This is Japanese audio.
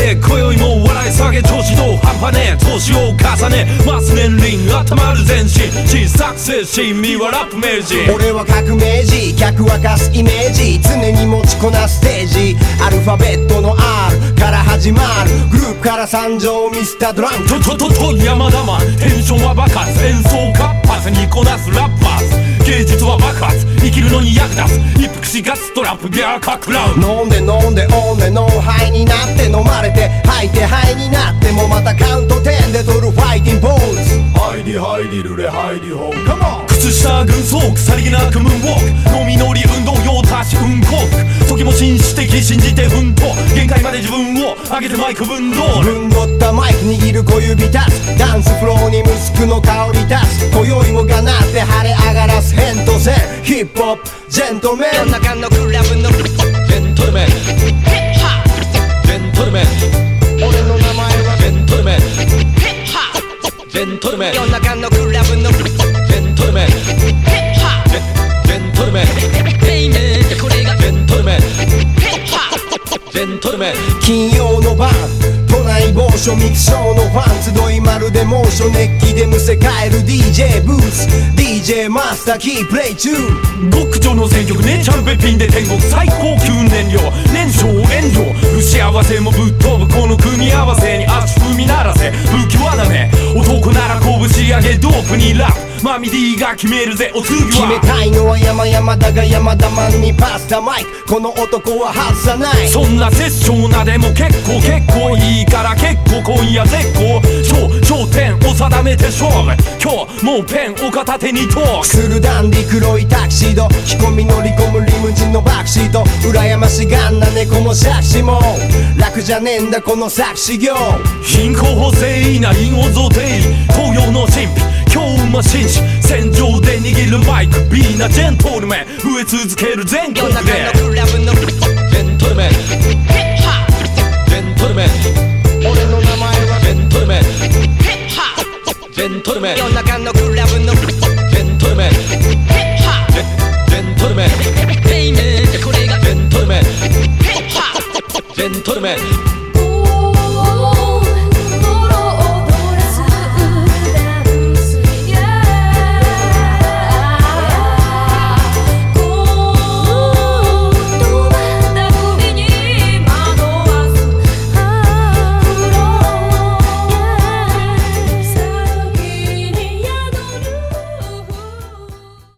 で今宵も笑い下げ調子どう半端ねえ年を重ねます年輪温まる全身小さく精神身はラップ名人俺は革命児客沸かすイメージ常に持ちこなすステージアルファベットの R から始まるグループから参上ミスタードラン山田マンテンションは爆発演奏活発にこなすラッパーズ芸術は爆発生きるのに役立つ一服しガストラップギャーカクラウ飲んでオンでノンハイになって飲まれて吐いてハイになってもまたカウント10で取るファイティングポーズハイディハイディルレハイディホーカモン靴下軍装腐り気なくムーンウォーク飲み乗り運動用足し運行服時も紳士的信じて奮闘限界まで自分を上げてマイク分動ぶんどったマイク握る小指立つダンスフローにムスクの香り立つ今宵もがなって晴れ上がらすヘントセンヒップホップジェントルメン夜中のクラブのジェントルメンジェントルメン俺の名前はジェントルメンジェントルメン夜中のクラブのジェントルメンジェントルメンヘイメンこれがジェントルメンジェントルメン金曜の晩都内某所ミクショーのファン集いまるで猛暑熱気でむせ返る DJ ブース DJ マスターキープレイ中極上の選曲ねチャンペピンで天国最高級燃料燃焼炎上不幸せもぶっ飛ぶこの組み合わせに足踏み鳴らせ不器用なね男なら拳上げドープにラップマミ D が決めるぜお次は決めたいのは山々だが山田マンにパスタマイクこの男は外さないそんな殺生なでも結構いいから結構今夜絶好頂点を定めて勝負今日もうペンを片手にトークするダンディ黒いタキシード着込み乗り込むリムジンのバックシート羨ましがんな猫も杓子も楽じゃねえんだこの作詞業貧困補正な陰を贈呈東洋の神秘今日馬紳士戦場で握るマイクビーナジェントルメン増え続ける全国で夜中のクラブのジェントルメンジェントルメン俺の名前はジェントルメンジェントルメン夜中のクラブのジェントルメンジェントルメンヘイメンこれがジェントルメンジェントルメン